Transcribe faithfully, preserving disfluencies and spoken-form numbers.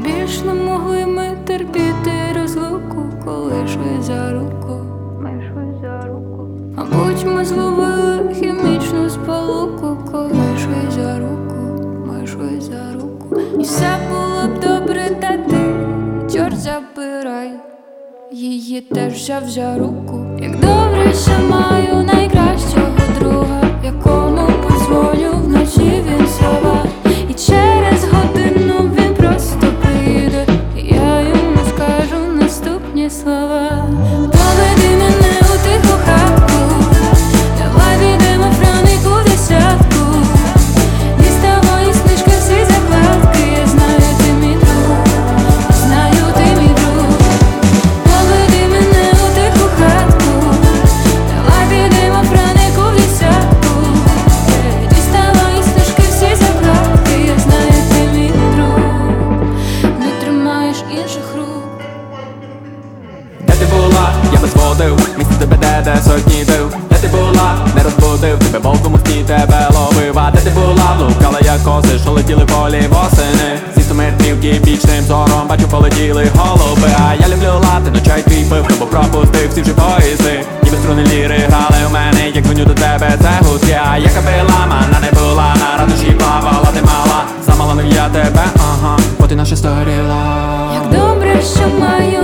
Більш не могли ми терпіти розлуку, коли йшли за руку. Ми йшли за руку. Мабуть, ми зловили хімічну сполуку, коли йшли за руку, ми йшли за руку. І все було б добре, та ти, чорт забирай, її теж взяв за руку. Як добре, що маю найкращого друга, якому позволю вночі він слова. І через годину він просто прийде, і я йому скажу наступні слова. Поведи мене у тиху хатку, давай підемо Франику в десятку. Діставай із книжки всі закладки, я знаю, ти мій друг, знаю, ти мій друг. Поведи мене у тиху хатку, давай підемо Франику в десятку. Діставай із книжки всі закладки, я знаю, ти мій друг, не тримаєш інших рук. Де ти була? Я без водив, місце тебе де, де сотні див. Де ти була? Не розбудив, тебе мовкому сні тебе ловив. А де ти була? Блукала як коси, що летіли полі восени. Зі сто метрів кібічним зором бачу полетіли голуби. А я люблю лати, ночай твій пив, бо пропустив всі вже поїзди. Ніби струни ліри грали в мене, як дзвоню до тебе, це гудки. А яка била, мана не була, на радощі плавала, ти мала. Замала не я тебе, ага, бо ти наша старіла. Як добре, що маю